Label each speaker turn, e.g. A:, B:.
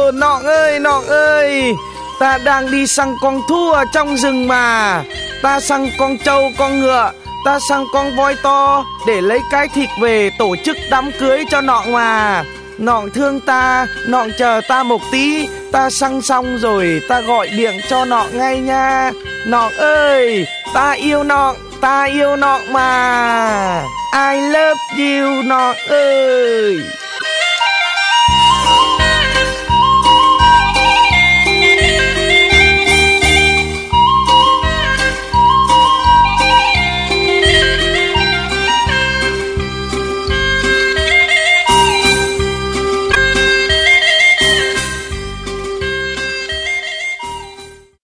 A: Nọng ơi, ta đang đi săn con thú ở trong rừng mà. Ta săn con trâu, con ngựa, ta săn con voi to để lấy cái thịt về tổ chức đám cưới cho Nọng mà. Nọng thương ta, Nọng chờ ta một tí, ta săn xong rồi ta gọi điện cho Nọng ngay nha. Nọng ơi, ta yêu Nọng mà. I love you Nọng ơi.